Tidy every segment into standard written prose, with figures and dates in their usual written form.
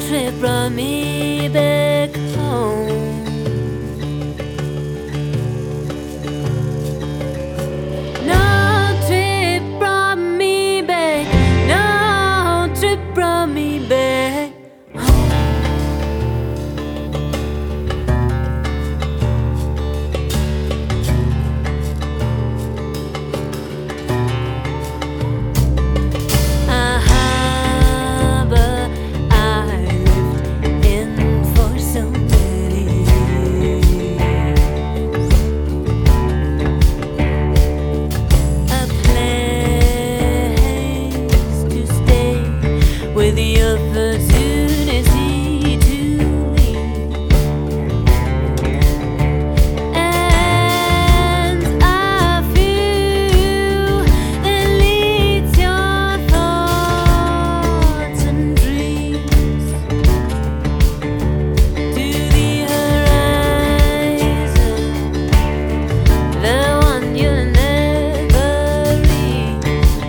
trip brought me back home. No trip brought me back. No trip brought me back home. But I lived in for so many years. A place to stay with the opportunity to leave. And a view that leads your thoughts and dreams to the horizon, the one you'll never reach.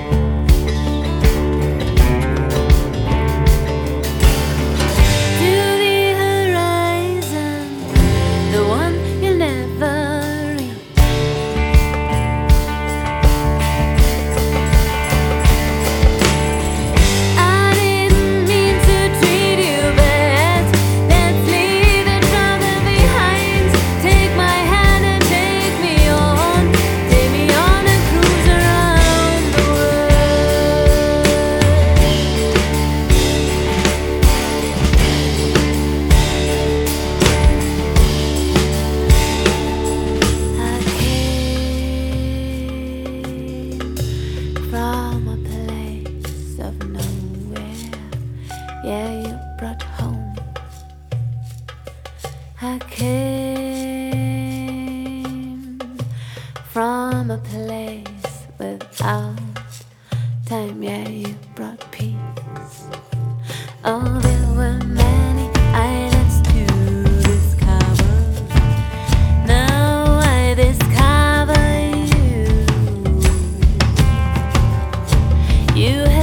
To the horizon, the one you'll never reach. I didn't mean to treat you bad. Let's leave the trouble behind. Take my hand and take me on a cruise around the world. I came from a place of nowhere. Yeah, you brought home. I came from a place without time. Yeah, you brought peace. Oh, there were many islands to discover. Now I discover you. You